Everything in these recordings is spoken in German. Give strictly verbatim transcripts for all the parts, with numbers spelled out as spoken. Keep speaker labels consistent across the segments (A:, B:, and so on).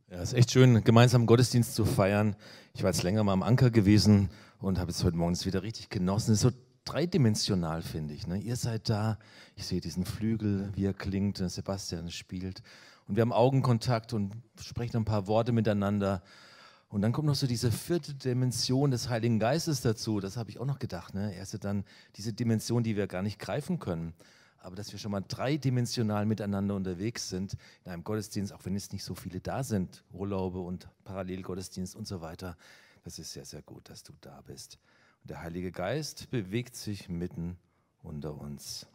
A: Ja, es ist echt schön, gemeinsam Gottesdienst zu feiern. Ich war jetzt länger mal am Anker gewesen und habe jetzt heute Morgen es wieder richtig genossen. Es ist so dreidimensional, finde ich. Ne? Ihr seid da, ich sehe diesen Flügel, wie er klingt, Sebastian spielt. Und wir haben Augenkontakt und sprechen ein paar Worte miteinander. Und dann kommt noch so diese vierte Dimension des Heiligen Geistes dazu. Das habe ich auch noch gedacht. Ne? Er ist ja dann diese Dimension, die wir gar nicht greifen können. Aber dass wir schon mal dreidimensional miteinander unterwegs sind in einem Gottesdienst, auch wenn es nicht so viele da sind, Urlaube und Parallelgottesdienst und so weiter, das ist sehr, sehr gut, dass du da bist. Und der Heilige Geist bewegt sich mitten unter uns.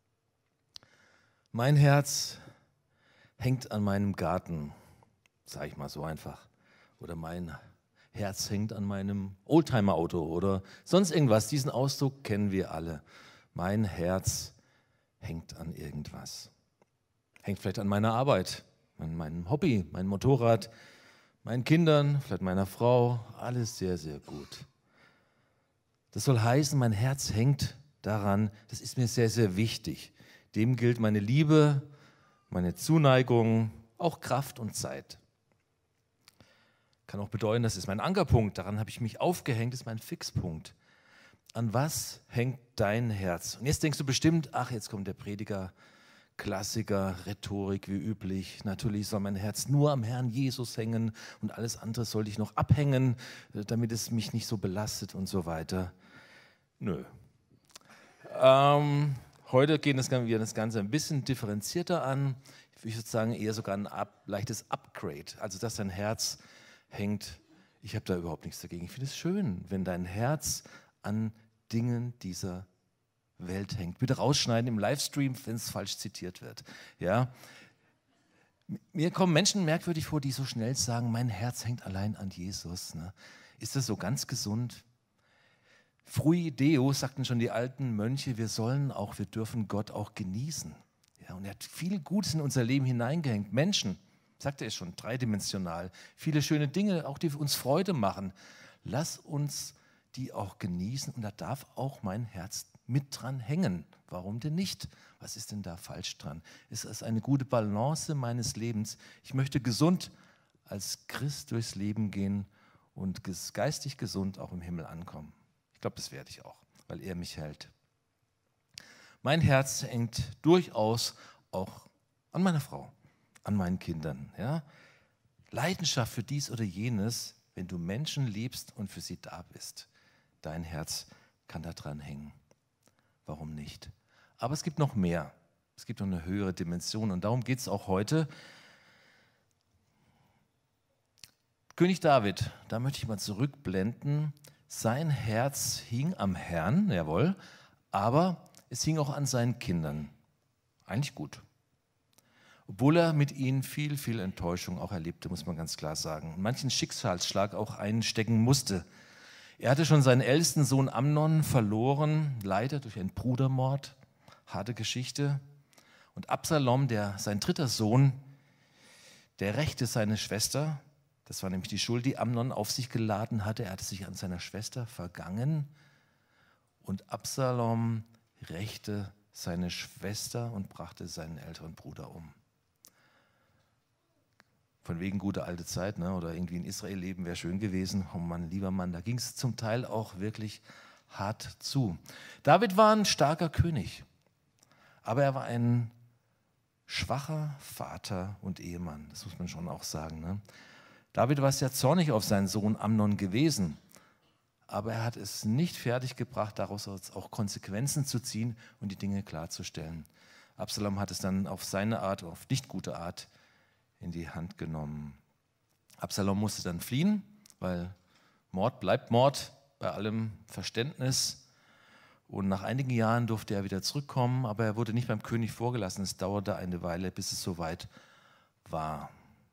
A: Mein Herz hängt an meinem Garten, sage ich mal so einfach. Oder mein Herz hängt an meinem Oldtimer-Auto oder sonst irgendwas. Diesen Ausdruck kennen wir alle. Mein Herz hängt an irgendwas. Hängt vielleicht an meiner Arbeit, an meinem Hobby, meinem Motorrad, meinen Kindern, vielleicht meiner Frau. Alles sehr, sehr gut. Das soll heißen, mein Herz hängt daran, das ist mir sehr, sehr wichtig. Dem gilt meine Liebe, meine Zuneigung, auch Kraft und Zeit. Kann auch bedeuten, das ist mein Ankerpunkt, daran habe ich mich aufgehängt, das ist mein Fixpunkt. An was hängt dein Herz? Und jetzt denkst du bestimmt, ach, jetzt kommt der Prediger, Klassiker, Rhetorik wie üblich. Natürlich soll mein Herz nur am Herrn Jesus hängen und alles andere sollte ich noch abhängen, damit es mich nicht so belastet und so weiter. Nö. Ähm, heute gehen wir das Ganze ein bisschen differenzierter an. Ich würde sagen, eher sogar ein ab, leichtes Upgrade. Also, dass dein Herz hängt. Ich habe da überhaupt nichts dagegen. Ich finde es schön, wenn dein Herz an Dingen dieser Welt hängt. Bitte rausschneiden im Livestream, wenn es falsch zitiert wird. Ja? Mir kommen Menschen merkwürdig vor, die so schnell sagen, mein Herz hängt allein an Jesus. Ne? Ist das so ganz gesund? Frui Deo, sagten schon die alten Mönche, wir sollen auch, wir dürfen Gott auch genießen. Ja, und er hat viel Gutes in unser Leben hineingehängt. Menschen, sagt er schon, dreidimensional. Viele schöne Dinge, auch die uns Freude machen. Lass uns die auch genießen und da darf auch mein Herz mit dran hängen. Warum denn nicht? Was ist denn da falsch dran? Es ist eine gute Balance meines Lebens. Ich möchte gesund als Christ durchs Leben gehen und geistig gesund auch im Himmel ankommen. Ich glaube, das werde ich auch, weil er mich hält. Mein Herz hängt durchaus auch an meiner Frau, an meinen Kindern. Ja? Leidenschaft für dies oder jenes, wenn du Menschen liebst und für sie da bist. Dein Herz kann da dran hängen. Warum nicht? Aber es gibt noch mehr. Es gibt noch eine höhere Dimension und darum geht es auch heute. König David, da möchte ich mal zurückblenden. Sein Herz hing am Herrn, jawohl, aber es hing auch an seinen Kindern. Eigentlich gut. Obwohl er mit ihnen viel, viel Enttäuschung auch erlebte, muss man ganz klar sagen. Manchen Schicksalsschlag auch einstecken musste. Er hatte schon seinen ältesten Sohn Amnon verloren, leider durch einen Brudermord, harte Geschichte. Und Absalom, der, sein dritter Sohn, der rächte seine Schwester. Das war nämlich die Schuld, die Amnon auf sich geladen hatte. Er hatte sich an seiner Schwester vergangen. Und Absalom rächte seine Schwester und brachte seinen älteren Bruder um. Von wegen gute alte Zeit, ne? Oder irgendwie in Israel leben wäre schön gewesen. Oh Mann, lieber Mann, da ging es zum Teil auch wirklich hart zu. David war ein starker König, aber er war ein schwacher Vater und Ehemann. Das muss man schon auch sagen. Ne? David war sehr zornig auf seinen Sohn Amnon gewesen, aber er hat es nicht fertiggebracht, daraus auch Konsequenzen zu ziehen und die Dinge klarzustellen. Absalom hat es dann auf seine Art, auf nicht gute Art, in die Hand genommen. Absalom musste dann fliehen, weil Mord bleibt Mord bei allem Verständnis. Und nach einigen Jahren durfte er wieder zurückkommen, aber er wurde nicht beim König vorgelassen. Es dauerte eine Weile, bis es soweit war.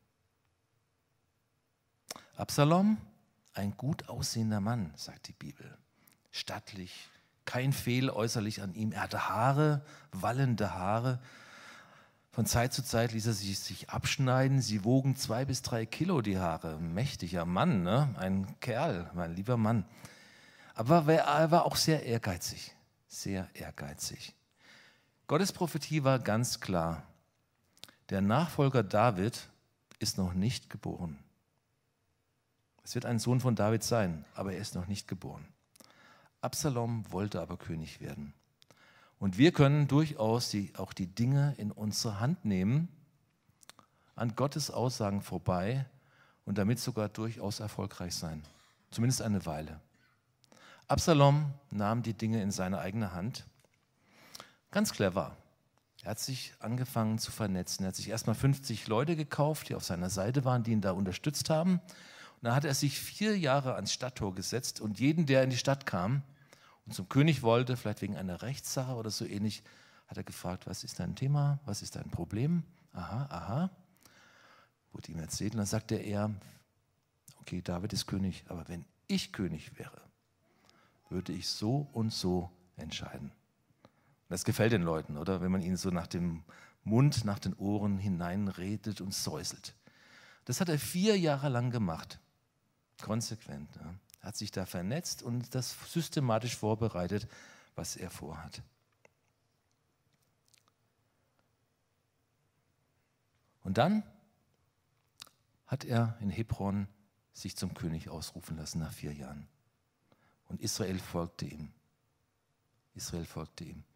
A: Absalom, ein gut aussehender Mann, sagt die Bibel. Stattlich, kein Fehl äußerlich an ihm. Er hatte Haare, wallende Haare. Von Zeit zu Zeit ließ er sich, sich abschneiden. Sie wogen zwei bis drei Kilo, die Haare. Mächtiger Mann, ne? Ein Kerl, mein lieber Mann. Aber er war auch sehr ehrgeizig, sehr ehrgeizig. Gottes Prophetie war ganz klar. Der Nachfolger David ist noch nicht geboren. Es wird ein Sohn von David sein, aber er ist noch nicht geboren. Absalom wollte aber König werden. Und wir können durchaus die, auch die Dinge in unsere Hand nehmen, an Gottes Aussagen vorbei und damit sogar durchaus erfolgreich sein. Zumindest eine Weile. Absalom nahm die Dinge in seine eigene Hand. Ganz clever. Er hat sich angefangen zu vernetzen. Er hat sich erstmal fünfzig Leute gekauft, die auf seiner Seite waren, die ihn da unterstützt haben. Und dann hat er sich vier Jahre ans Stadttor gesetzt und jeden, der in die Stadt kam und zum König wollte, vielleicht wegen einer Rechtssache oder so ähnlich, hat er gefragt, was ist dein Thema, was ist dein Problem? Aha, aha. Wurde ihm erzählt und dann sagte er, okay, David ist König, aber wenn ich König wäre, würde ich so und so entscheiden. Das gefällt den Leuten, oder? Wenn man ihnen so nach dem Mund, nach den Ohren hineinredet und säuselt. Das hat er vier Jahre lang gemacht. Konsequent. Ja. Er hat sich da vernetzt und das systematisch vorbereitet, was er vorhat. Und dann hat er in Hebron sich zum König ausrufen lassen nach vier Jahren. Und Israel folgte ihm. Israel folgte ihm.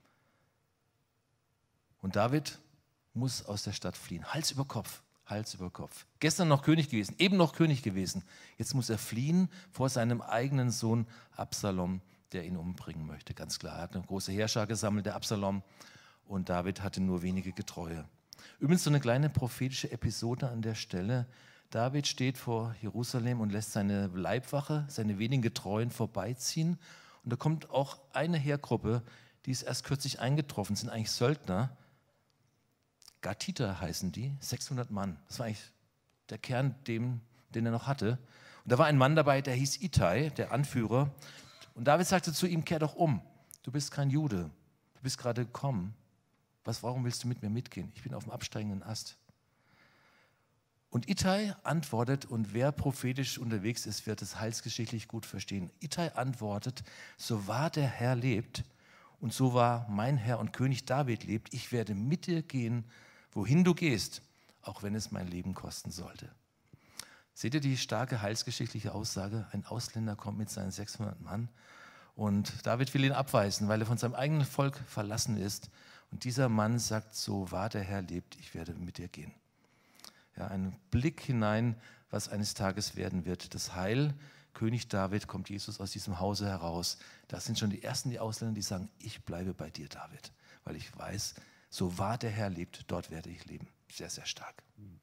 A: Und David muss aus der Stadt fliehen. Hals über Kopf, Hals über Kopf. Gestern noch König gewesen, eben noch König gewesen. Jetzt muss er fliehen vor seinem eigenen Sohn Absalom, der ihn umbringen möchte. Ganz klar, er hat eine große Heerschar gesammelt, der Absalom. Und David hatte nur wenige Getreue. Übrigens so eine kleine prophetische Episode an der Stelle. David steht vor Jerusalem und lässt seine Leibwache, seine wenigen Getreuen vorbeiziehen. Und da kommt auch eine Heergruppe, die ist erst kürzlich eingetroffen, sind eigentlich Söldner. Gatiter heißen die, sechshundert Mann. Das war eigentlich der Kern, dem, den er noch hatte. Und da war ein Mann dabei, der hieß Ittai, der Anführer. Und David sagte zu ihm, kehr doch um, du bist kein Jude, du bist gerade gekommen. Was, warum willst du mit mir mitgehen? Ich bin auf dem absteigenden Ast. Und Ittai antwortet, und wer prophetisch unterwegs ist, wird es heilsgeschichtlich gut verstehen. Ittai antwortet, so wahr der Herr lebt und so wahr mein Herr und König David lebt, ich werde mit dir gehen, wohin du gehst, auch wenn es mein Leben kosten sollte. Seht ihr die starke heilsgeschichtliche Aussage? Ein Ausländer kommt mit seinen sechshundert Mann und David will ihn abweisen, weil er von seinem eigenen Volk verlassen ist. Und dieser Mann sagt, so wahr der Herr lebt, ich werde mit dir gehen. Ja, ein Blick hinein, was eines Tages werden wird. Das Heil, König David, kommt Jesus aus diesem Hause heraus. Das sind schon die ersten, die Ausländer, die sagen, ich bleibe bei dir, David. Weil ich weiß, so wahr der Herr lebt, dort werde ich leben. Sehr, sehr stark.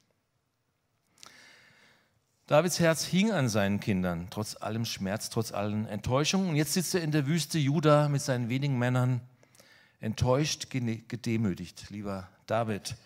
A: Davids Herz hing an seinen Kindern, trotz allem Schmerz, trotz allen Enttäuschungen. Und jetzt sitzt er in der Wüste Juda mit seinen wenigen Männern, enttäuscht, gedemütigt. Lieber David,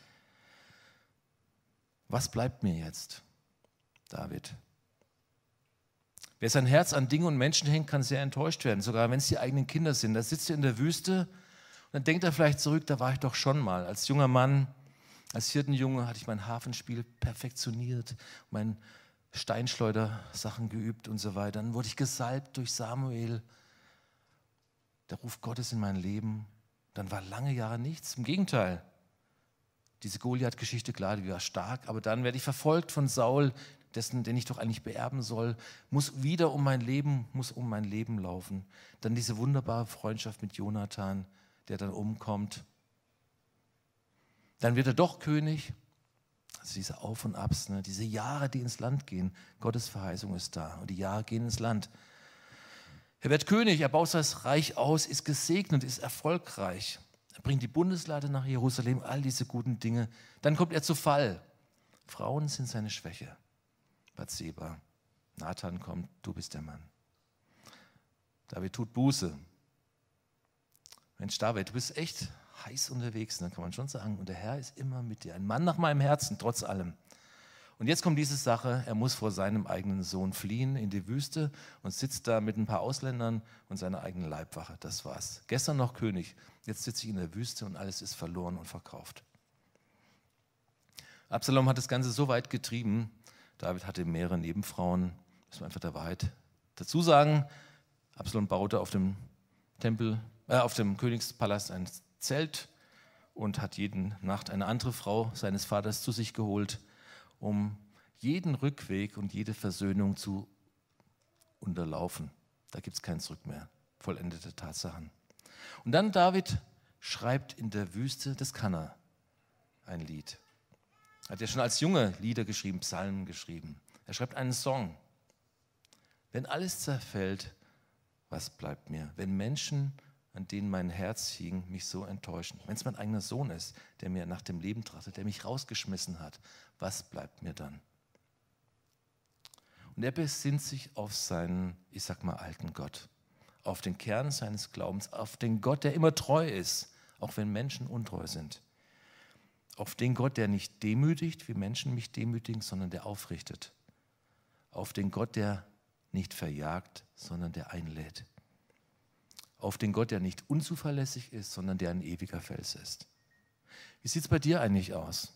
A: was bleibt mir jetzt, David? Wer sein Herz an Dinge und Menschen hängt, kann sehr enttäuscht werden, sogar wenn es die eigenen Kinder sind. Da sitzt er in der Wüste und dann denkt er vielleicht zurück, da war ich doch schon mal. Als junger Mann, als Hirtenjunge hatte ich mein Hafenspiel perfektioniert, mein Steinschleuder-Sachen geübt und so weiter. Dann wurde ich gesalbt durch Samuel, der Ruf Gottes in mein Leben. Dann war lange Jahre nichts, im Gegenteil. Diese Goliath-Geschichte, klar, die war stark, aber dann werde ich verfolgt von Saul, dessen, den ich doch eigentlich beerben soll, muss wieder um mein Leben, muss um mein Leben laufen. Dann diese wunderbare Freundschaft mit Jonathan, der dann umkommt. Dann wird er doch König. Also diese Auf und Abs, ne? Diese Jahre, die ins Land gehen. Gottes Verheißung ist da und die Jahre gehen ins Land. Er wird König, er baut das Reich aus, ist gesegnet, ist erfolgreich. Er bringt die Bundeslade nach Jerusalem, all diese guten Dinge. Dann kommt er zu Fall. Frauen sind seine Schwäche. Bathseba. Nathan kommt, du bist der Mann. David tut Buße. Mensch, David, du bist echt heiß unterwegs, ne, kann man schon sagen. Und der Herr ist immer mit dir. Ein Mann nach meinem Herzen, trotz allem. Und jetzt kommt diese Sache, er muss vor seinem eigenen Sohn fliehen in die Wüste und sitzt da mit ein paar Ausländern und seiner eigenen Leibwache. Das war's. Gestern noch König, jetzt sitze ich in der Wüste und alles ist verloren und verkauft. Absalom hat das Ganze so weit getrieben, David hatte mehrere Nebenfrauen, müssen wir einfach der Wahrheit dazu sagen. Absalom baute auf dem Tempel, äh, auf dem Königspalast ein Zelt und hat jede Nacht eine andere Frau seines Vaters zu sich geholt, um jeden Rückweg und jede Versöhnung zu unterlaufen. Da gibt es kein Zurück mehr. Vollendete Tatsachen. Und dann David schreibt in der Wüste, das kann er, ein Lied. Er hat ja schon als Junge Lieder geschrieben, Psalmen geschrieben. Er schreibt einen Song. Wenn alles zerfällt, was bleibt mir? Wenn Menschen, an denen mein Herz hing, mich so enttäuschen. Wenn es mein eigener Sohn ist, der mir nach dem Leben trachtet, der mich rausgeschmissen hat, was bleibt mir dann? Und er besinnt sich auf seinen, ich sag mal, alten Gott, auf den Kern seines Glaubens, auf den Gott, der immer treu ist, auch wenn Menschen untreu sind. Auf den Gott, der nicht demütigt, wie Menschen mich demütigen, sondern der aufrichtet. Auf den Gott, der nicht verjagt, sondern der einlädt. Auf den Gott, der nicht unzuverlässig ist, sondern der ein ewiger Fels ist. Wie sieht es bei dir eigentlich aus?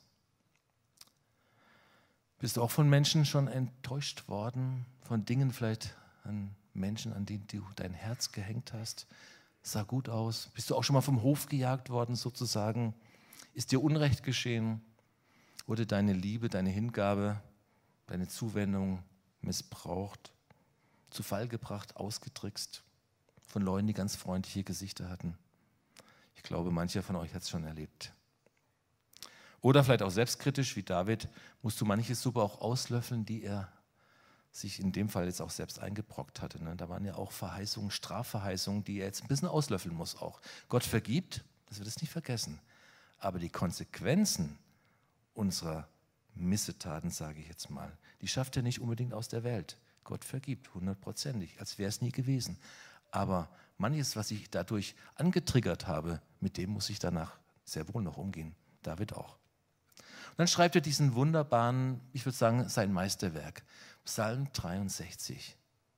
A: Bist du auch von Menschen schon enttäuscht worden, von Dingen vielleicht an Menschen, an denen du dein Herz gehängt hast? Sah gut aus. Bist du auch schon mal vom Hof gejagt worden sozusagen? Ist dir Unrecht geschehen? Wurde deine Liebe, deine Hingabe, deine Zuwendung missbraucht, zu Fall gebracht, ausgetrickst von Leuten, die ganz freundliche Gesichter hatten? Ich glaube, mancher von euch hat es schon erlebt. Oder vielleicht auch selbstkritisch, wie David, musst du manche Suppe auch auslöffeln, die er sich in dem Fall jetzt auch selbst eingebrockt hatte. Ne? Da waren ja auch Verheißungen, Strafverheißungen, die er jetzt ein bisschen auslöffeln muss auch. Gott vergibt, dass wir das nicht vergessen. Aber die Konsequenzen unserer Missetaten, sage ich jetzt mal, die schafft er nicht unbedingt aus der Welt. Gott vergibt, hundertprozentig, als wäre es nie gewesen. Aber manches, was ich dadurch angetriggert habe, mit dem muss ich danach sehr wohl noch umgehen. David auch. Und dann schreibt er diesen wunderbaren, ich würde sagen, sein Meisterwerk, Psalm dreiundsechzig.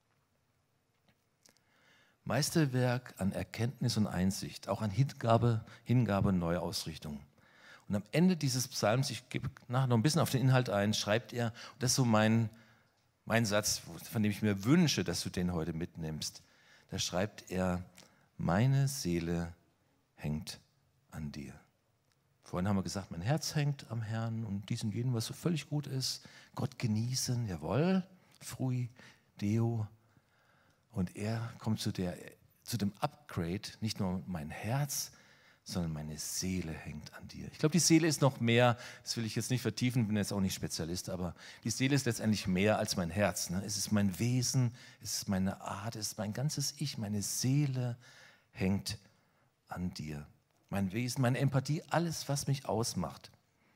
A: Meisterwerk an Erkenntnis und Einsicht, auch an Hingabe, Hingabe und Neuausrichtung. Und am Ende dieses Psalms, ich gebe nachher noch ein bisschen auf den Inhalt ein, schreibt er, und das ist so mein, mein Satz, von dem ich mir wünsche, dass du den heute mitnimmst. Da schreibt er, meine Seele hängt an dir. Vorhin haben wir gesagt, mein Herz hängt am Herrn und dies und jenem, was so völlig gut ist. Gott genießen, jawohl, frui, deo. Und er kommt zu, der, zu dem Upgrade, nicht nur mein Herz, sondern meine Seele hängt an dir. Ich glaube, die Seele ist noch mehr, das will ich jetzt nicht vertiefen, bin jetzt auch nicht Spezialist, aber die Seele ist letztendlich mehr als mein Herz. Ne? Es ist mein Wesen, es ist meine Art, es ist mein ganzes Ich, meine Seele hängt an dir. Mein Wesen, meine Empathie, alles, was mich ausmacht.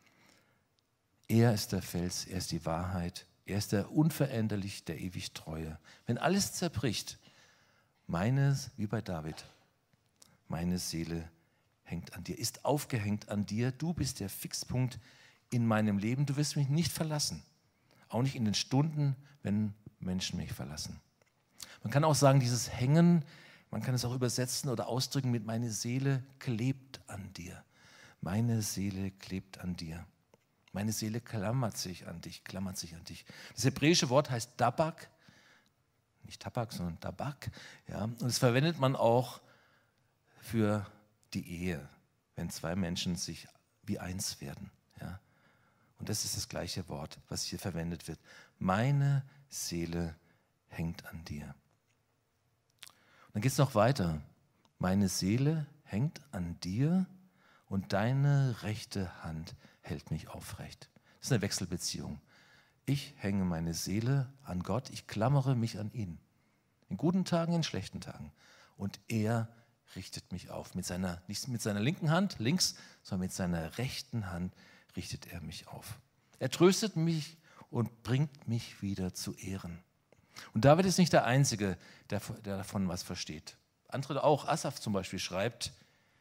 A: Er ist der Fels, er ist die Wahrheit, er ist der unveränderlich, der ewig Treue. Wenn alles zerbricht, meine, wie bei David, meine Seele hängt an dir, ist aufgehängt an dir. Du bist der Fixpunkt in meinem Leben. Du wirst mich nicht verlassen. Auch nicht in den Stunden, wenn Menschen mich verlassen. Man kann auch sagen, dieses Hängen, man kann es auch übersetzen oder ausdrücken mit meine Seele klebt an dir. Meine Seele klebt an dir. Meine Seele klammert sich an dich, klammert sich an dich. Das hebräische Wort heißt Dabak, nicht Tabak, sondern Dabak. Ja, und das verwendet man auch für die Ehe, wenn zwei Menschen sich wie eins werden. Ja. Und das ist das gleiche Wort, was hier verwendet wird. Meine Seele hängt an dir. Dann geht es noch weiter. Meine Seele hängt an dir und deine rechte Hand hält mich aufrecht. Das ist eine Wechselbeziehung. Ich hänge meine Seele an Gott, ich klammere mich an ihn. In guten Tagen, in schlechten Tagen. Und er richtet mich auf. Mit seiner, nicht mit seiner linken Hand, links, sondern mit seiner rechten Hand richtet er mich auf. Er tröstet mich und bringt mich wieder zu Ehren. Und David ist nicht der Einzige, der, der davon was versteht. Andere auch, Asaf zum Beispiel schreibt,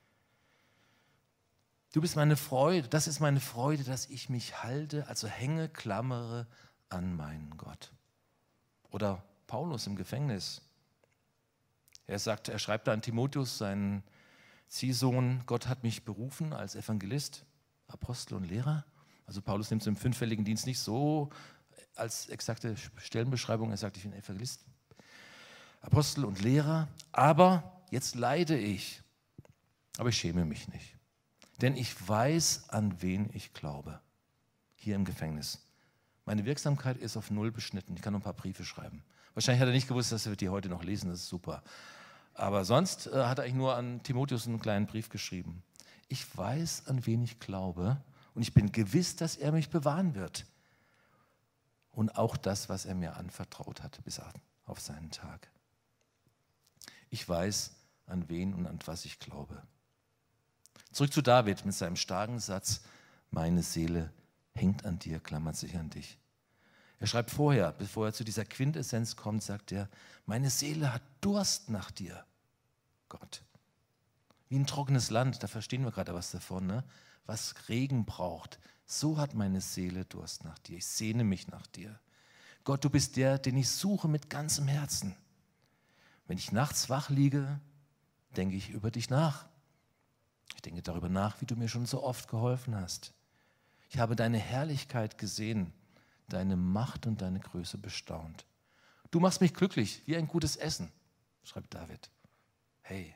A: du bist meine Freude, das ist meine Freude, dass ich mich halte, also hänge, klammere an meinen Gott. Oder Paulus im Gefängnis. Er sagt, er schreibt da an Timotheus, seinen Ziehsohn, Gott hat mich berufen als Evangelist, Apostel und Lehrer. Also Paulus nimmt es im fünffälligen Dienst nicht so als exakte Stellenbeschreibung. Er sagt, ich bin Evangelist, Apostel und Lehrer, aber jetzt leide ich. Aber ich schäme mich nicht, denn ich weiß, an wen ich glaube. Hier im Gefängnis. Meine Wirksamkeit ist auf null beschnitten. Ich kann noch ein paar Briefe schreiben. Wahrscheinlich hat er nicht gewusst, dass wir die heute noch lesen. Das ist super. Aber sonst äh, hat er eigentlich nur an Timotheus einen kleinen Brief geschrieben. Ich weiß, an wen ich glaube und ich bin gewiss, dass er mich bewahren wird. Und auch das, was er mir anvertraut hat, bis auf seinen Tag. Ich weiß, an wen und an was ich glaube. Zurück zu David mit seinem starken Satz, meine Seele hängt an dir, klammert sich an dich. Er schreibt vorher, bevor er zu dieser Quintessenz kommt, sagt er, meine Seele hat Durst nach dir, Gott. Wie ein trockenes Land, da verstehen wir gerade was davon, ne? Was Regen braucht. So hat meine Seele Durst nach dir. Ich sehne mich nach dir. Gott, du bist der, den ich suche mit ganzem Herzen. Wenn ich nachts wach liege, denke ich über dich nach. Ich denke darüber nach, wie du mir schon so oft geholfen hast. Ich habe deine Herrlichkeit gesehen, deine Macht und deine Größe bestaunt. Du machst mich glücklich, wie ein gutes Essen, schreibt David. Hey,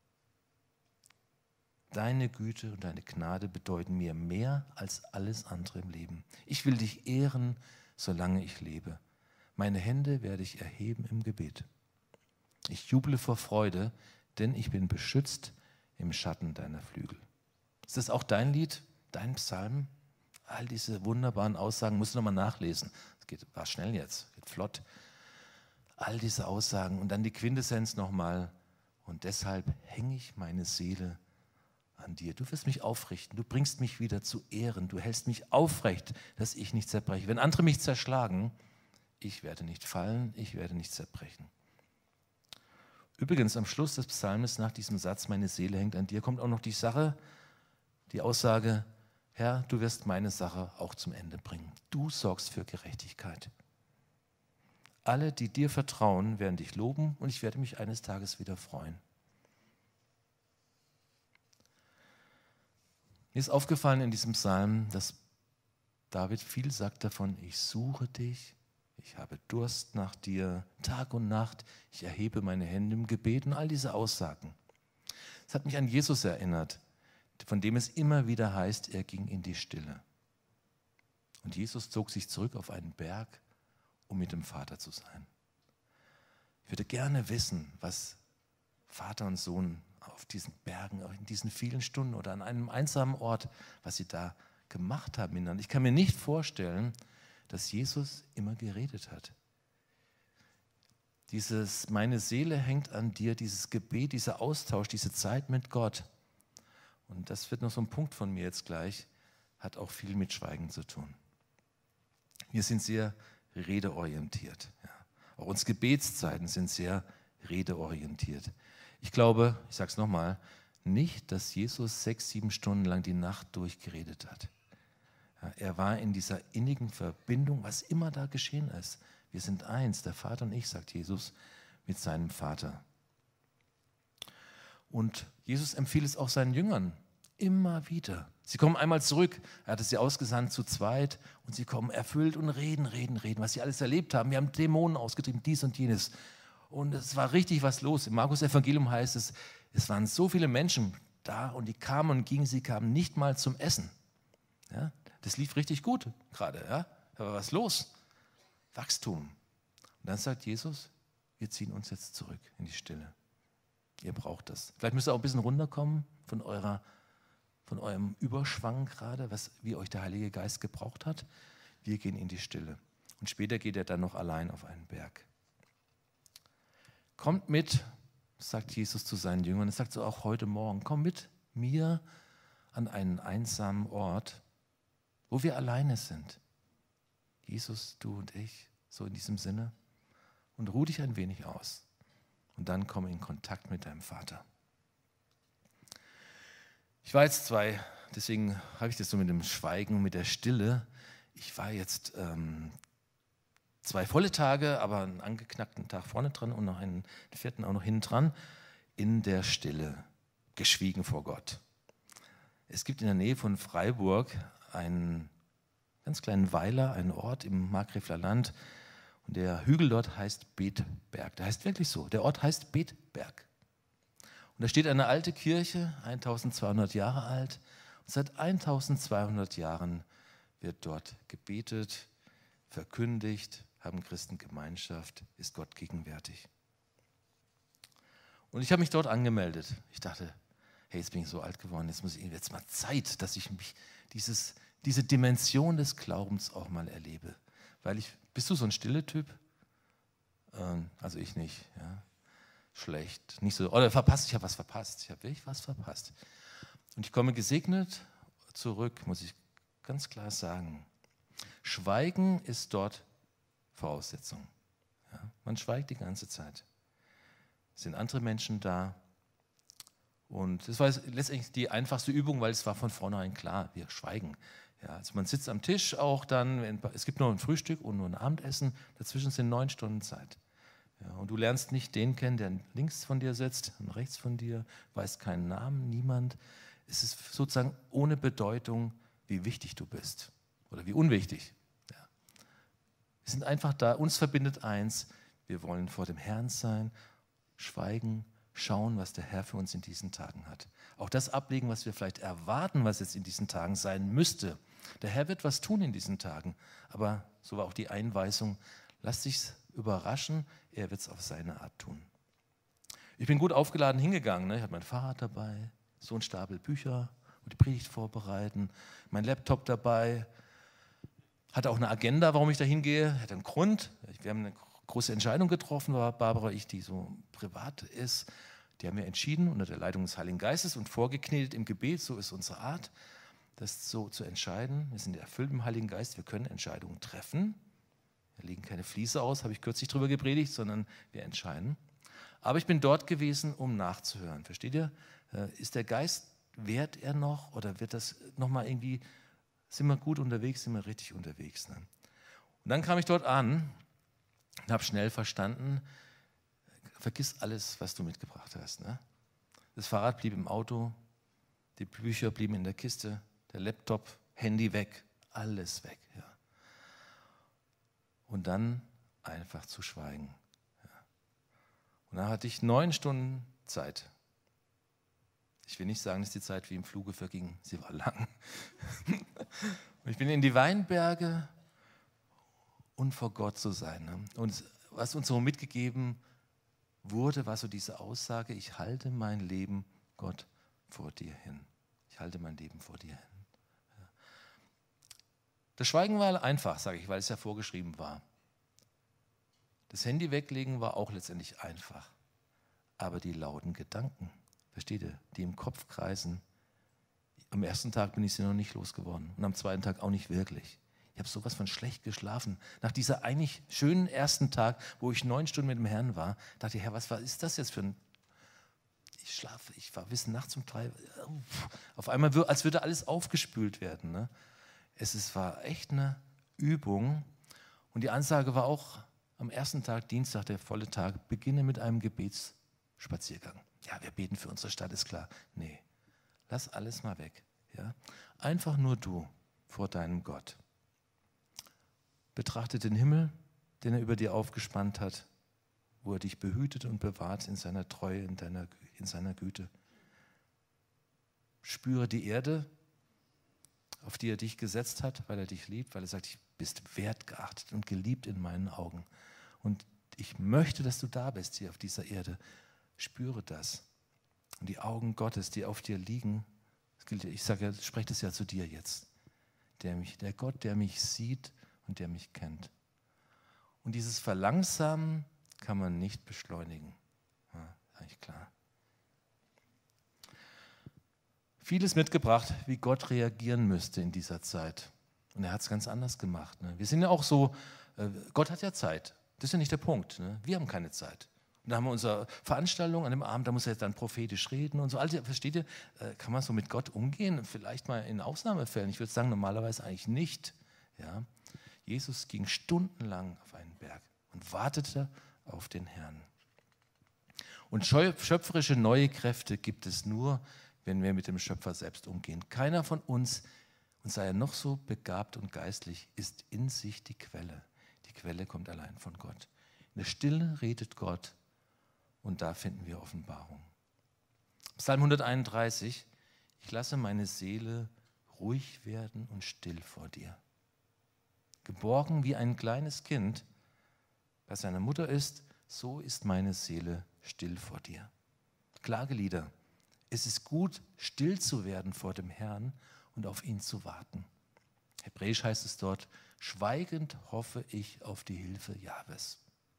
A: deine Güte und deine Gnade bedeuten mir mehr als alles andere im Leben. Ich will dich ehren, solange ich lebe. Meine Hände werde ich erheben im Gebet. Ich juble vor Freude, denn ich bin beschützt im Schatten deiner Flügel. Ist das auch dein Lied, dein Psalm? All diese wunderbaren Aussagen, musst du nochmal nachlesen. Es geht, war schnell jetzt, geht flott. All diese Aussagen und dann die Quintessenz nochmal. Und deshalb hänge ich meine Seele an dir. Du wirst mich aufrichten, du bringst mich wieder zu Ehren, du hältst mich aufrecht, dass ich nicht zerbreche. Wenn andere mich zerschlagen, ich werde nicht fallen, ich werde nicht zerbrechen. Übrigens, am Schluss des Psalmes nach diesem Satz, meine Seele hängt an dir, kommt auch noch die Sache, die Aussage, Herr, du wirst meine Sache auch zum Ende bringen. Du sorgst für Gerechtigkeit. Alle, die dir vertrauen, werden dich loben und ich werde mich eines Tages wieder freuen. Mir ist aufgefallen in diesem Psalm, dass David viel sagt davon, ich suche dich, ich habe Durst nach dir, Tag und Nacht, ich erhebe meine Hände im Gebet und all diese Aussagen. Es hat mich an Jesus erinnert, von dem es immer wieder heißt, er ging in die Stille. Und Jesus zog sich zurück auf einen Berg, um mit dem Vater zu sein. Ich würde gerne wissen, was Vater und Sohn auf diesen Bergen, auch in diesen vielen Stunden oder an einem einsamen Ort, was sie da gemacht haben miteinander. Ich kann mir nicht vorstellen, dass Jesus immer geredet hat. Dieses, meine Seele hängt an dir, dieses Gebet, dieser Austausch, diese Zeit mit Gott. Und das wird noch so ein Punkt von mir jetzt gleich, hat auch viel mit Schweigen zu tun. Wir sind sehr redeorientiert. Ja. Auch unsere Gebetszeiten sind sehr redeorientiert. Ich glaube, ich sage es nochmal, nicht, dass Jesus sechs, sieben Stunden lang die Nacht durchgeredet hat. Ja, er war in dieser innigen Verbindung, was immer da geschehen ist. Wir sind eins, der Vater und ich, sagt Jesus, mit seinem Vater. Und Jesus empfiehlt es auch seinen Jüngern immer wieder. Sie kommen einmal zurück, er hatte sie ausgesandt zu zweit und sie kommen erfüllt und reden, reden, reden, was sie alles erlebt haben. Wir haben Dämonen ausgetrieben, dies und jenes. Und es war richtig was los. Im Markus-Evangelium heißt es, es waren so viele Menschen da und die kamen und gingen, sie kamen nicht mal zum Essen. Ja, das lief richtig gut gerade. Ja? Da war was los. Wachstum. Und dann sagt Jesus, wir ziehen uns jetzt zurück in die Stille. Ihr braucht das. Vielleicht müsst ihr auch ein bisschen runterkommen von, eurer, von eurem Überschwang gerade, was, wie euch der Heilige Geist gebraucht hat. Wir gehen in die Stille. Und später geht er dann noch allein auf einen Berg. Kommt mit, sagt Jesus zu seinen Jüngern, das sagt so auch heute Morgen, komm mit mir an einen einsamen Ort, wo wir alleine sind. Jesus, du und ich, so in diesem Sinne. Und ruh dich ein wenig aus. Und dann komm in Kontakt mit deinem Vater. Ich war jetzt zwei, deswegen habe ich das so mit dem Schweigen, mit der Stille. Ich war jetzt ähm, zwei volle Tage, aber einen angeknackten Tag vorne dran und noch einen vierten auch noch hinten dran, in der Stille, geschwiegen vor Gott. Es gibt in der Nähe von Freiburg einen ganz kleinen Weiler, einen Ort im Markgräfler Land. Und der Hügel dort heißt Betberg. Der heißt wirklich so. Der Ort heißt Betberg. Und da steht eine alte Kirche, eintausendzweihundert Jahre alt. Und seit eintausendzweihundert Jahren wird dort gebetet, verkündigt, haben Christen Gemeinschaft, ist Gott gegenwärtig. Und ich habe mich dort angemeldet. Ich dachte, hey, jetzt bin ich so alt geworden, jetzt muss ich jetzt mal Zeit, dass ich mich dieses, diese Dimension des Glaubens auch mal erlebe. Weil ich, bist du so ein stiller Typ? Ähm, also ich nicht, ja. Schlecht, nicht so, oder verpasst, ich habe was verpasst, ich habe wirklich was verpasst. Und ich komme gesegnet zurück, muss ich ganz klar sagen. Schweigen ist dort Voraussetzung. Ja, man schweigt die ganze Zeit. Es sind andere Menschen da. Und das war letztendlich die einfachste Übung, weil es war von vornherein klar, wir schweigen. Ja, also man sitzt am Tisch auch dann, es gibt nur ein Frühstück und nur ein Abendessen, dazwischen sind neun Stunden Zeit. Ja, und du lernst nicht den kennen, der links von dir sitzt und rechts von dir, weißt keinen Namen, niemand. Es ist sozusagen ohne Bedeutung, wie wichtig du bist oder wie unwichtig. Ja. Wir sind einfach da, uns verbindet eins, wir wollen vor dem Herrn sein, schweigen, schauen, was der Herr für uns in diesen Tagen hat. Auch das ablegen, was wir vielleicht erwarten, was jetzt in diesen Tagen sein müsste. Der Herr wird was tun in diesen Tagen, aber so war auch die Einweisung, lass dich überraschen, er wird es auf seine Art tun. Ich bin gut aufgeladen hingegangen, ne? Ich hatte mein Fahrrad dabei, so ein Stapel Bücher und die Predigt vorbereiten, mein Laptop dabei, hatte auch eine Agenda, warum ich da hingehe, hatte einen Grund. Wir haben eine große Entscheidung getroffen, war Barbara und ich, die so privat ist. Die haben wir entschieden unter der Leitung des Heiligen Geistes und vorgeknetet im Gebet, so ist unsere Art, das so zu entscheiden. Wir sind erfüllt im Heiligen Geist, wir können Entscheidungen treffen. Wir legen keine Fliese aus, habe ich kürzlich drüber gepredigt, sondern wir entscheiden. Aber ich bin dort gewesen, um nachzuhören. Versteht ihr? Ist der Geist, wehrt er noch oder wird das nochmal irgendwie, sind wir gut unterwegs, sind wir richtig unterwegs? Ne? Und dann kam ich dort an und habe schnell verstanden, vergiss alles, was du mitgebracht hast. Ne? Das Fahrrad blieb im Auto, die Bücher blieben in der Kiste, der Laptop, Handy weg, alles weg. Ja. Und dann einfach zu schweigen. Ja. Und dann hatte ich neun Stunden Zeit. Ich will nicht sagen, dass die Zeit wie im Fluge verging, sie war lang. Und ich bin in die Weinberge und vor Gott zu sein. Ne? Und was uns so mitgegeben wurde, war so diese Aussage, ich halte mein Leben, Gott, vor dir hin. Ich halte mein Leben vor dir hin. Ja. Das Schweigen war einfach, sage ich, weil es ja vorgeschrieben war. Das Handy weglegen war auch letztendlich einfach. Aber die lauten Gedanken, versteht ihr, die im Kopf kreisen, am ersten Tag bin ich sie noch nicht losgeworden und am zweiten Tag auch nicht wirklich. Ich habe sowas von schlecht geschlafen. Nach dieser eigentlich schönen ersten Tag, wo ich neun Stunden mit dem Herrn war, dachte ich, Herr, was war, ist das jetzt für ein... Ich schlafe, ich war bis nachts um drei. Auf einmal, als würde alles aufgespült werden. Ne? Es ist, war echt eine Übung. Und die Ansage war auch am ersten Tag, Dienstag, der volle Tag, beginne mit einem Gebetsspaziergang. Ja, wir beten für unsere Stadt, ist klar. Nee, lass alles mal weg. Ja? Einfach nur du vor deinem Gott. Betrachte den Himmel, den er über dir aufgespannt hat, wo er dich behütet und bewahrt in seiner Treue, in, deiner, in seiner Güte. Spüre die Erde, auf die er dich gesetzt hat, weil er dich liebt, weil er sagt, du bist wertgeachtet und geliebt in meinen Augen. Und ich möchte, dass du da bist hier auf dieser Erde. Spüre das. Und die Augen Gottes, die auf dir liegen, ich sage, ich spreche das ja zu dir jetzt. Der, mich, der Gott, der mich sieht und der mich kennt. Und dieses Verlangsamen kann man nicht beschleunigen. Ja, eigentlich klar. Vieles mitgebracht, wie Gott reagieren müsste in dieser Zeit. Und er hat es ganz anders gemacht. Ne? Wir sind ja auch so, äh, Gott hat ja Zeit. Das ist ja nicht der Punkt. Ne? Wir haben keine Zeit. Und da haben wir unsere Veranstaltung an dem Abend, da muss er jetzt dann prophetisch reden und so. Also, versteht ihr, äh, kann man so mit Gott umgehen? Vielleicht mal in Ausnahmefällen. Ich würde sagen, normalerweise eigentlich nicht. Ja? Jesus ging stundenlang auf einen Berg und wartete auf den Herrn. Und schöpferische neue Kräfte gibt es nur, wenn wir mit dem Schöpfer selbst umgehen. Keiner von uns, und sei er noch so begabt und geistlich, ist in sich die Quelle. Die Quelle kommt allein von Gott. In der Stille redet Gott und da finden wir Offenbarung. Psalm hunderteinunddreißig, ich lasse meine Seele ruhig werden und still vor dir. geborgen wie ein kleines Kind bei seiner Mutter ist, so ist meine Seele still vor dir. Klagelieder. Es ist gut, still zu werden vor dem Herrn und auf ihn zu warten. Hebräisch heißt es dort, schweigend hoffe ich auf die Hilfe Jahwes.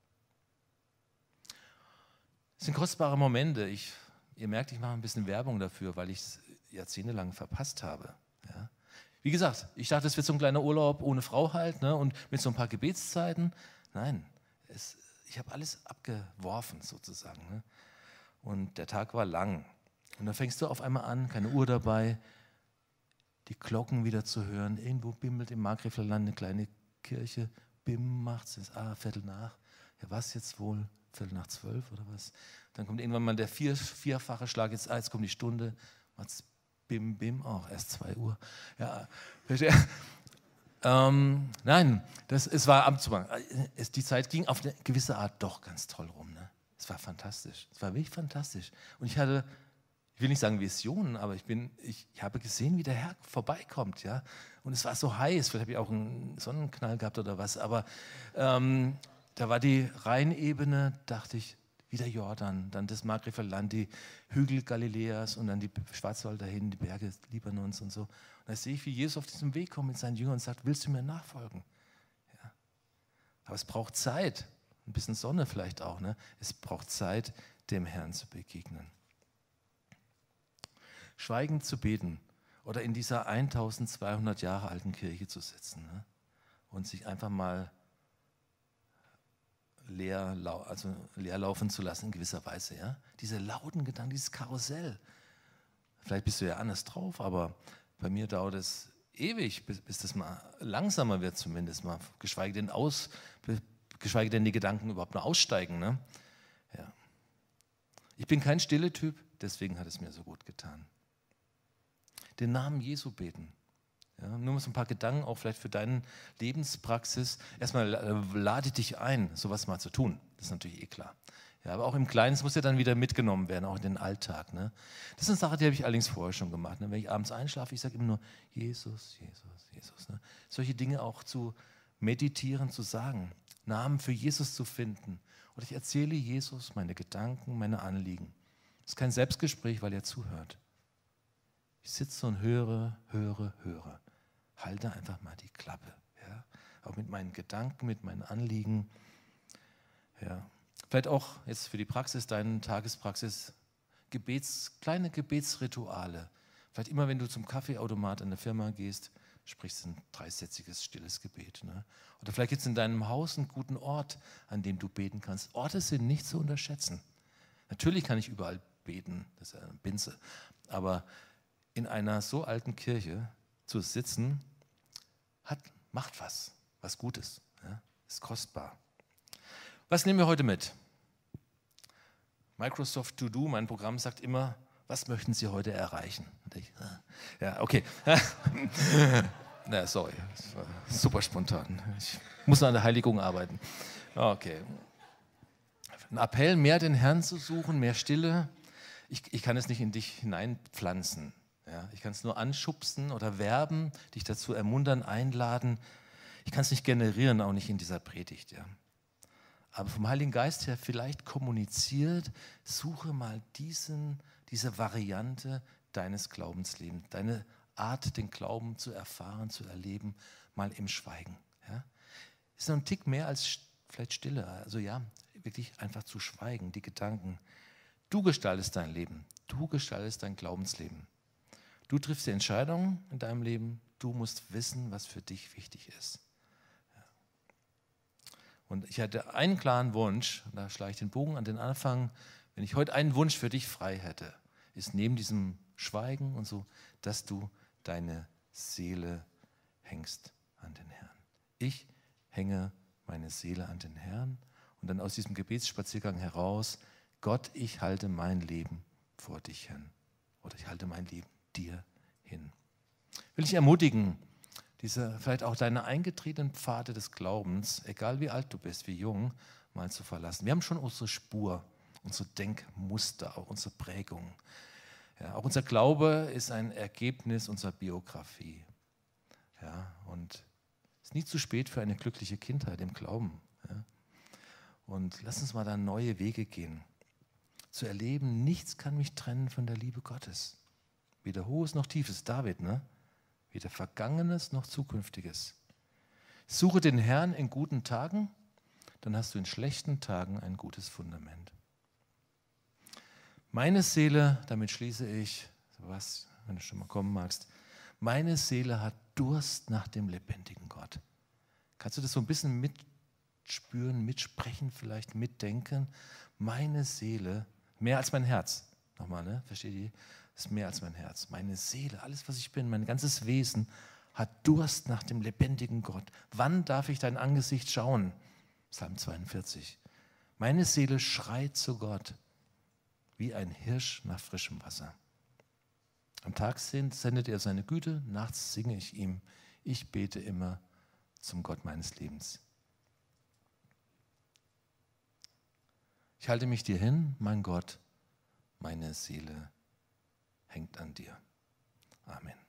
A: Es sind kostbare Momente. Ich, ihr merkt, ich mache ein bisschen Werbung dafür, weil ich es jahrzehntelang verpasst habe. Ja. Wie gesagt, ich dachte, es wird so ein kleiner Urlaub ohne Frau halt, ne, und mit so ein paar Gebetszeiten. Nein, es, ich habe alles abgeworfen sozusagen. Ne. Und der Tag war lang. Und dann fängst du auf einmal an, keine Uhr dabei, die Glocken wieder zu hören. Irgendwo bimmelt im Markgräfler Land eine kleine Kirche. Bim macht es, ah, Viertel nach. Ja, was jetzt wohl? Viertel nach zwölf oder was? Dann kommt irgendwann mal der vier, vierfache Schlag, jetzt, ah, jetzt kommt die Stunde. Macht's bim, bim, auch erst zwei Uhr. Ja, ähm, nein, das, es war abzumachen. Es, die Zeit ging auf eine gewisse Art doch ganz toll rum. Ne? Es war fantastisch. Es war wirklich fantastisch. Und ich hatte, ich will nicht sagen Visionen, aber ich, bin, ich, ich habe gesehen, wie der Herr vorbeikommt. Ja? Und es war so heiß, vielleicht habe ich auch einen Sonnenknall gehabt oder was, aber ähm, da war die Rheinebene, dachte ich, wie der Jordan, dann das Markgräfler Land, die Hügel Galiläas und dann die Schwarzwald dahin, die Berge Libanons und so. Und da sehe ich, wie Jesus auf diesem Weg kommt mit seinen Jüngern und sagt, willst du mir nachfolgen? Ja. Aber es braucht Zeit, ein bisschen Sonne vielleicht auch. Ne? Es braucht Zeit, dem Herrn zu begegnen. Schweigend zu beten oder in dieser eintausendzweihundert Jahre alten Kirche zu sitzen, ne? Und sich einfach mal leer, also leer laufen zu lassen in gewisser Weise. Ja? Diese lauten Gedanken, dieses Karussell. Vielleicht bist du ja anders drauf, aber bei mir dauert es ewig, bis, bis das mal langsamer wird zumindest mal. Geschweige denn, aus, geschweige denn die Gedanken überhaupt nur aussteigen. Ne? Ja. Ich bin kein stille Typ, deswegen hat es mir so gut getan. Den Namen Jesu beten. Ja, nur mal so ein paar Gedanken auch vielleicht für deine Lebenspraxis. Erstmal äh, lade dich ein, sowas mal zu tun. Das ist natürlich eh klar. Ja, aber auch im Kleinen, es muss ja dann wieder mitgenommen werden, auch in den Alltag. Ne? Das ist eine Sache, die habe ich allerdings vorher schon gemacht. Ne? Wenn ich abends einschlafe, ich sage immer nur Jesus, Jesus, Jesus. Ne? Solche Dinge auch zu meditieren, zu sagen, Namen für Jesus zu finden. Oder ich erzähle Jesus meine Gedanken, meine Anliegen. Das ist kein Selbstgespräch, weil er zuhört. Ich sitze und höre, höre, höre. Halte einfach mal die Klappe. Ja? Auch mit meinen Gedanken, mit meinen Anliegen. Ja. Vielleicht auch jetzt für die Praxis, deine Tagespraxis, Gebets, kleine Gebetsrituale. Vielleicht immer, wenn du zum Kaffeeautomat in der Firma gehst, sprichst du ein dreisätziges, stilles Gebet. Ne? Oder vielleicht gibt es in deinem Haus einen guten Ort, an dem du beten kannst. Orte sind nicht zu unterschätzen. Natürlich kann ich überall beten, das ist ja eine Binse, aber in einer so alten Kirche zu sitzen, hat, macht was, was Gutes, ja, ist kostbar. Was nehmen wir heute mit? Microsoft To Do, mein Programm, sagt immer, was möchten Sie heute erreichen? Und ich, ja, okay. Na, sorry, das war super spontan. Ich muss noch an der Heiligung arbeiten. Okay. Ein Appell, mehr den Herrn zu suchen, mehr Stille. Ich, ich kann es nicht in dich hineinpflanzen. Ja, ich kann es nur anschubsen oder werben, dich dazu ermuntern, einladen. Ich kann es nicht generieren, auch nicht in dieser Predigt. Ja. Aber vom Heiligen Geist her vielleicht kommuniziert, suche mal diesen, diese Variante deines Glaubenslebens, deine Art, den Glauben zu erfahren, zu erleben, mal im Schweigen. Ja. Ist noch ein Tick mehr als vielleicht Stille. Also ja, wirklich einfach zu schweigen, die Gedanken. Du gestaltest dein Leben, du gestaltest dein Glaubensleben. Du triffst die Entscheidungen in deinem Leben, du musst wissen, was für dich wichtig ist. Ja. Und ich hatte einen klaren Wunsch, da schlage ich den Bogen an den Anfang, wenn ich heute einen Wunsch für dich frei hätte, ist neben diesem Schweigen und so, dass du deine Seele hängst an den Herrn. Ich hänge meine Seele an den Herrn und dann aus diesem Gebetsspaziergang heraus, Gott, ich halte mein Leben vor dich hin oder ich halte mein Leben dir hin. Will ich ermutigen, diese vielleicht auch deine eingetretenen Pfade des Glaubens, egal wie alt du bist, wie jung, mal zu verlassen. Wir haben schon unsere Spur, unsere Denkmuster, auch unsere Prägung. Ja, auch unser Glaube ist ein Ergebnis unserer Biografie. Ja, und Es ist nie zu spät für eine glückliche Kindheit im Glauben. Ja? Und lass uns mal da neue Wege gehen. Zu erleben, nichts kann mich trennen von der Liebe Gottes. Weder Hohes noch Tiefes, David, ne? Weder Vergangenes noch Zukünftiges. Suche den Herrn in guten Tagen, dann hast du in schlechten Tagen ein gutes Fundament. Meine Seele, damit schließe ich, was, wenn du schon mal kommen magst, meine Seele hat Durst nach dem lebendigen Gott. Kannst du das so ein bisschen mitspüren, mitsprechen, vielleicht mitdenken? Meine Seele, mehr als mein Herz, nochmal, ne? Versteht ihr? Das ist mehr als mein Herz. Meine Seele, alles, was ich bin, mein ganzes Wesen hat Durst nach dem lebendigen Gott. Wann darf ich dein Angesicht schauen? Psalm zweiundvierzig. Meine Seele schreit zu Gott, wie ein Hirsch nach frischem Wasser. Am Tag sendet er seine Güte, nachts singe ich ihm. Ich bete immer zum Gott meines Lebens. Ich halte mich dir hin, mein Gott, meine Seele hängt an dir. Amen.